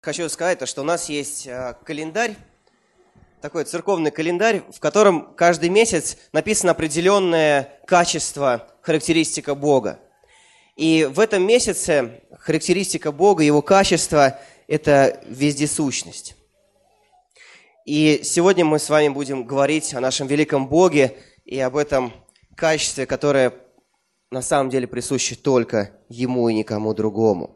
Хочу сказать, что у нас есть календарь, такой церковный календарь, в котором каждый месяц написано определенное качество, характеристика Бога. И в этом месяце характеристика Бога, его качество – это вездесущность. И сегодня мы с вами будем говорить о нашем великом Боге и об этом качестве, которое на самом деле присуще только Ему и никому другому.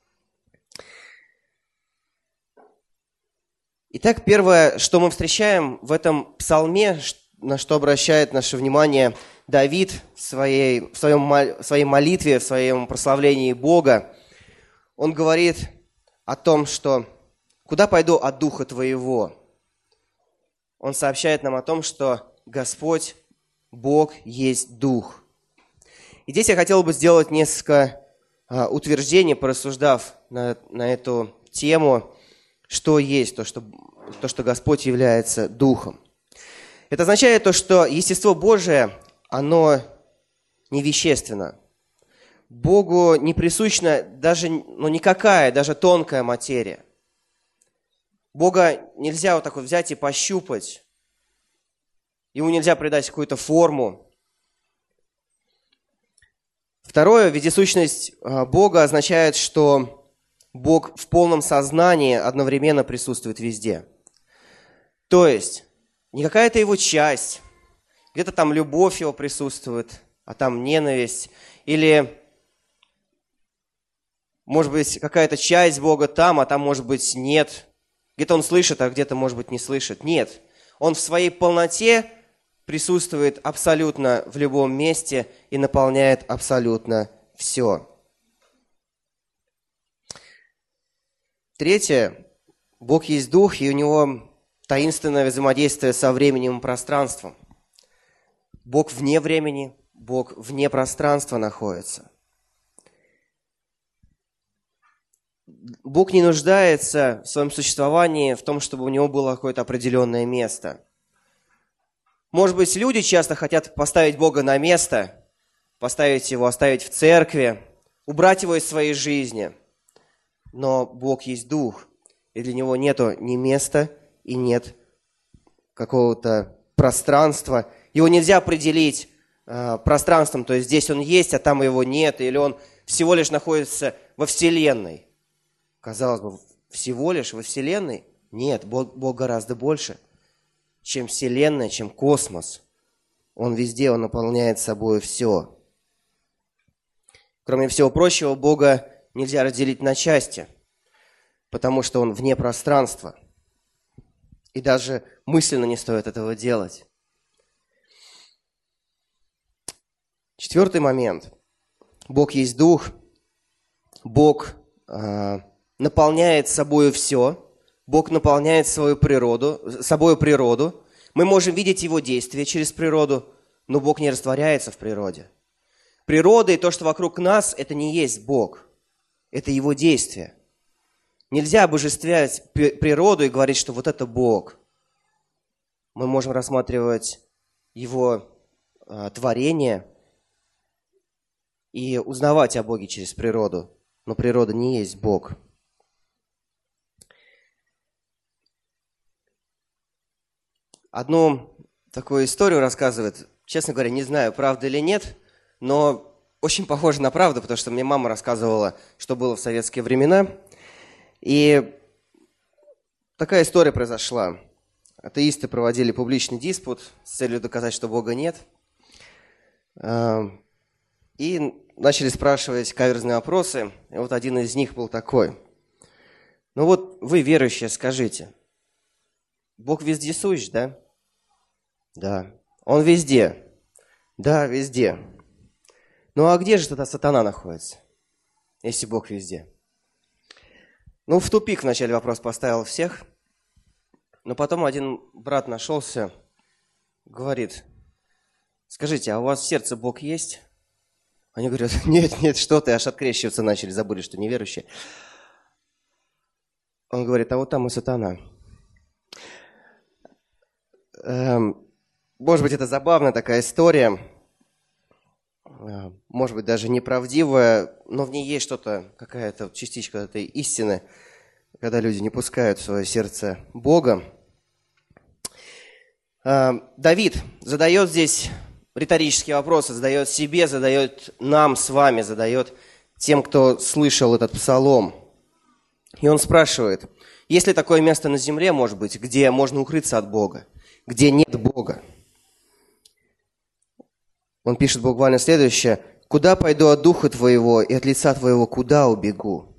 Итак, первое, что мы встречаем в этом псалме, на что обращает наше внимание Давид в своей молитве, в своем прославлении Бога, он говорит о том, что «Куда пойду от Духа Твоего?» Он сообщает нам о том, что Господь, Бог, есть Дух. И здесь я хотел бы сделать несколько утверждений, порассуждав на эту тему, что есть то, что Господь является Духом. Это означает то, что естество Божие, оно не вещественно. Богу не присущна даже никакая, даже тонкая материя. Бога нельзя вот так вот взять и пощупать. Ему нельзя придать какую-то форму. Второе, вездесущность Бога означает, что Бог в полном сознании одновременно присутствует везде. То есть, не какая-то его часть, где-то там любовь его присутствует, а там ненависть, или, может быть, какая-то часть Бога там, а там, может быть, нет. Где-то он слышит, а где-то, может быть, не слышит. Нет. Он в своей полноте присутствует абсолютно в любом месте и наполняет абсолютно все. Третье. Бог есть Дух, и у Него таинственное взаимодействие со временем и пространством. Бог вне времени, Бог вне пространства находится. Бог не нуждается в своем существовании в том, чтобы у Него было какое-то определенное место. Может быть, люди часто хотят поставить Бога на место, поставить Его, оставить в церкви, убрать Его из своей жизни. Но Бог есть Дух, и для Него нету ни места и нет какого-то пространства. Его нельзя определить пространством, то есть здесь Он есть, а там Его нет, или Он всего лишь находится во Вселенной. Казалось бы, всего лишь во Вселенной? Нет, Бог гораздо больше, чем Вселенная, чем космос. Он везде, Он наполняет собой все. Кроме всего прочего, Бога нельзя разделить на части, потому что Он вне пространства. И даже мысленно не стоит этого делать. Четвертый момент. Бог есть Дух. Бог наполняет собой все. Бог наполняет собой природу. Мы можем видеть Его действия через природу, но Бог не растворяется в природе. Природа и то, что вокруг нас, это не есть Бог. Это Его действие. Нельзя обожествлять природу и говорить, что вот это Бог. Мы можем рассматривать Его творение и узнавать о Боге через природу. Но природа не есть Бог. Одну такую историю рассказывает, честно говоря, не знаю, правда или нет, но очень похоже на правду, потому что мне мама рассказывала, что было в советские времена. И такая история произошла. Атеисты проводили публичный диспут с целью доказать, что Бога нет. И начали спрашивать каверзные вопросы. И вот один из них был такой. Ну вот вы, верующие, скажите, Бог вездесущ, да? Да. Он везде? Да, везде. Ну а где же тогда сатана находится, если Бог везде? Ну, в тупик вначале вопрос поставил всех, но потом один брат нашелся, говорит, скажите, а у вас в сердце Бог есть? Они говорят, нет, что ты, аж открещиваться начали, забыли, что неверующие. Он говорит, а вот там и сатана. Может быть, это забавная такая история, может быть, даже неправдивая, но в ней есть что-то, какая-то частичка этой истины. когда люди не пускают в свое сердце Бога. Давид задает здесь риторические вопросы, задает себе, задает нам с вами, задает тем, кто слышал этот псалом. И он спрашивает, есть ли такое место на земле, может быть, где можно укрыться от Бога, где нет Бога? Он пишет буквально следующее. «Куда пойду от духа твоего, и от лица твоего куда убегу?»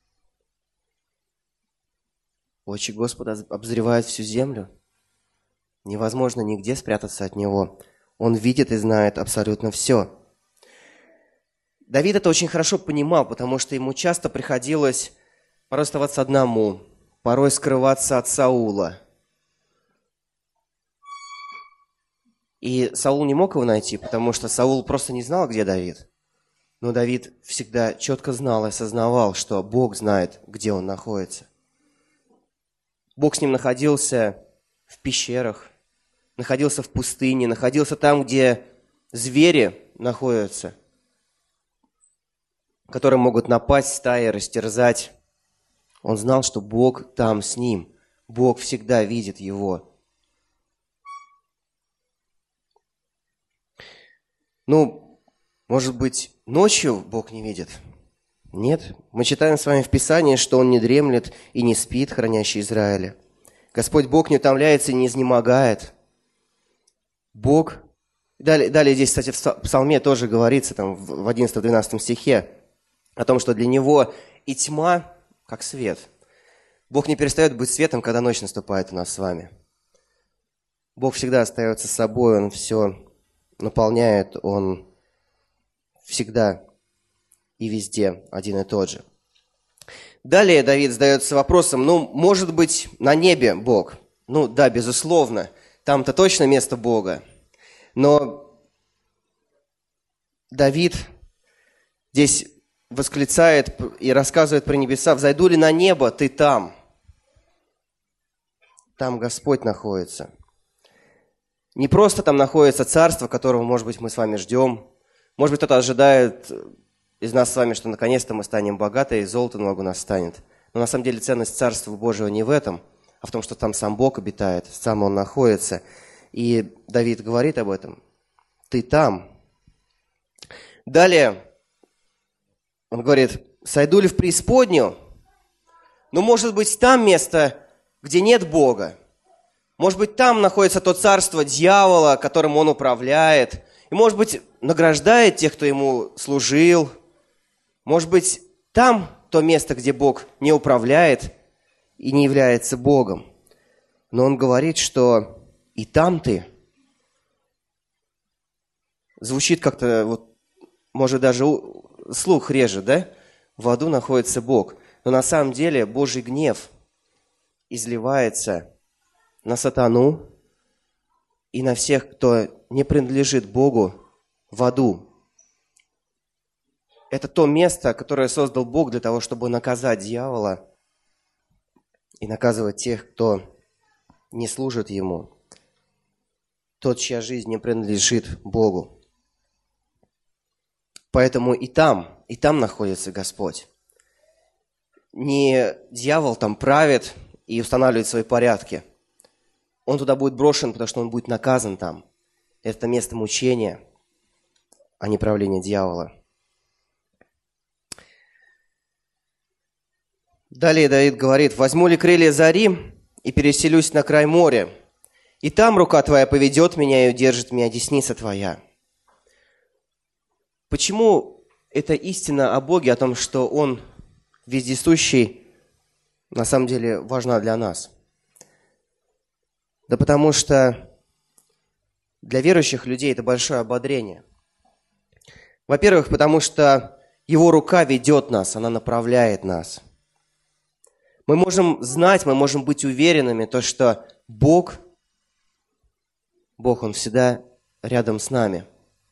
Очи Господа обозревают всю землю. Невозможно нигде спрятаться от Него. Он видит и знает абсолютно все. Давид это очень хорошо понимал, потому что ему часто приходилось порой оставаться одному, порой скрываться от Саула. И Саул не мог его найти, потому что Саул просто не знал, где Давид. Но Давид всегда четко знал и осознавал, что Бог знает, где он находится. Бог с ним находился в пещерах, находился в пустыне, находился там, где звери находятся, которые могут напасть стаи, растерзать. Он знал, что Бог там с ним. Бог всегда видит его. Может быть, ночью Бог не видит? Нет. Мы читаем с вами в Писании, что Он не дремлет и не спит, хранящий Израиля. Господь Бог не утомляется и не изнемогает. Бог... Далее здесь, кстати, в Псалме тоже говорится, там, в 11-12 стихе, о том, что для Него и тьма, как свет. Бог не перестает быть светом, когда ночь наступает у нас с вами. Бог всегда остается собой, Он все наполняет, Он всегда и везде один и тот же. Далее Давид задается вопросом, может быть, на небе Бог? Да, безусловно, там-то точно место Бога. Но Давид здесь восклицает и рассказывает про небеса, «Взойду ли на небо, ты там?» Там Господь находится. Не просто там находится царство, которого, может быть, мы с вами ждем. Может быть, кто-то ожидает из нас с вами, что наконец-то мы станем богаты, и золото много у нас станет. Но на самом деле ценность Царства Божьего не в этом, а в том, что там сам Бог обитает, сам Он находится. И Давид говорит об этом. Ты там. Далее он говорит, сойду ли в преисподнюю? Может быть, там место, где нет Бога. Может быть, там находится то царство дьявола, которым он управляет. И, может быть, награждает тех, кто ему служил. Может быть, там то место, где Бог не управляет и не является Богом. Но он говорит, что и там ты. Звучит как-то, может, даже слух режет, да? В аду находится Бог. Но на самом деле Божий гнев изливается на сатану и на всех, кто не принадлежит Богу в аду. Это то место, которое создал Бог для того, чтобы наказать дьявола и наказывать тех, кто не служит Ему. Тот, чья жизнь не принадлежит Богу. Поэтому и там находится Господь. Не дьявол там правит и устанавливает свои порядки. Он туда будет брошен, потому что он будет наказан там. Это место мучения, а не правление дьявола. Далее Давид говорит, «Возьму ли крылья зари и переселюсь на край моря, и там рука Твоя поведет меня и удержит меня десница Твоя». Почему эта истина о Боге, о том, что Он вездесущий, на самом деле важна для нас? Да потому что для верующих людей это большое ободрение. Во-первых, потому что Его рука ведет нас, она направляет нас. Мы можем знать, мы можем быть уверенными, то, что Бог, Он всегда рядом с нами.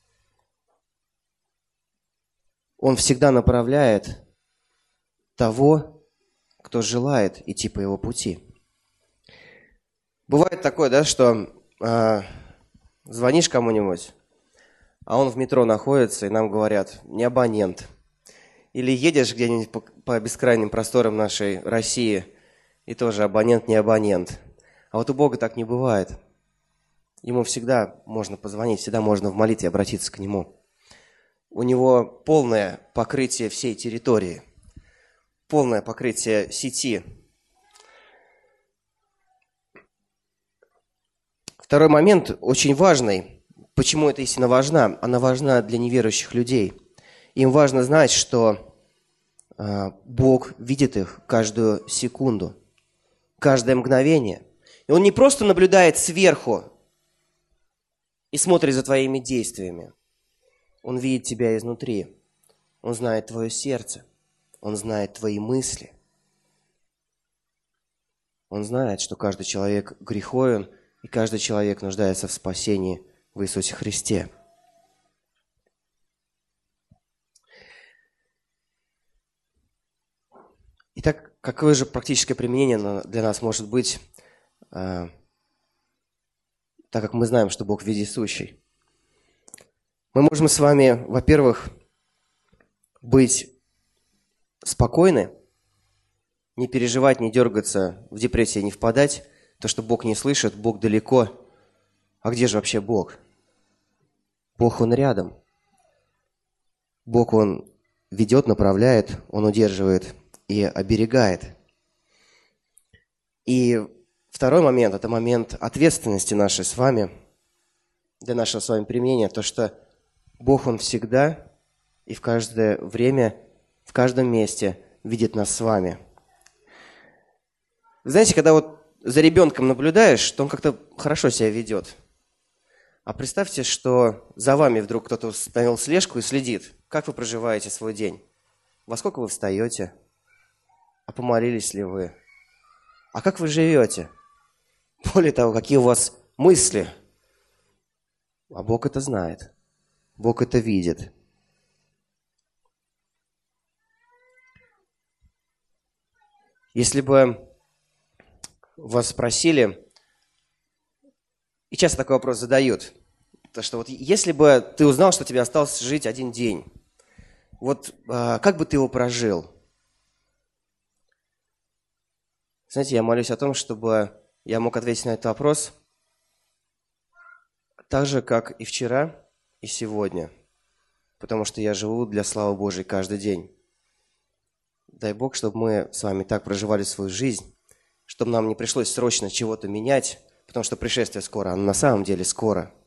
Он всегда направляет того, кто желает идти по Его пути. Бывает такое, да, что звонишь кому-нибудь, а он в метро находится, и нам говорят, не абонент. Или едешь где-нибудь по бескрайним просторам нашей России, и тоже абонент не абонент. А вот у Бога так не бывает. Ему всегда можно позвонить, всегда можно в молитве обратиться к Нему. У Него полное покрытие всей территории, полное покрытие сети. Второй момент очень важный. Почему эта истина важна? Она важна для неверующих людей. Им важно знать, что Бог видит их каждую секунду, каждое мгновение. И Он не просто наблюдает сверху и смотрит за твоими действиями. Он видит тебя изнутри. Он знает твое сердце. Он знает твои мысли. Он знает, что каждый человек греховен, и каждый человек нуждается в спасении в Иисусе Христе. Итак, какое же практическое применение для нас может быть, так как мы знаем, что Бог вездесущий? Мы можем с вами, во-первых, быть спокойны, не переживать, не дергаться, в депрессии не впадать, то, что Бог не слышит, Бог далеко. А где же вообще Бог? Бог, Он рядом. Бог, Он ведет, направляет, Он удерживает и оберегает. И второй момент – это момент ответственности нашей с вами, для нашего с вами применения, то, что Бог, Он всегда и в каждое время, в каждом месте видит нас с вами. Знаете, когда вот за ребенком наблюдаешь, то он как-то хорошо себя ведет. А представьте, что за вами вдруг кто-то установил слежку и следит. Как вы проживаете свой день? Во сколько вы встаете? А помолились ли вы? А как вы живете? Более того, какие у вас мысли? А Бог это знает. Бог это видит. Если бы вас спросили, и часто такой вопрос задают, то что вот если бы ты узнал, что тебе осталось жить один день, вот как бы ты его прожил? Знаете, я молюсь о том, чтобы я мог ответить на этот вопрос так же, как и вчера, и сегодня, потому что я живу для славы Божией каждый день. Дай Бог, чтобы мы с вами так проживали свою жизнь, чтобы нам не пришлось срочно чего-то менять, потому что пришествие скоро, оно на самом деле скоро.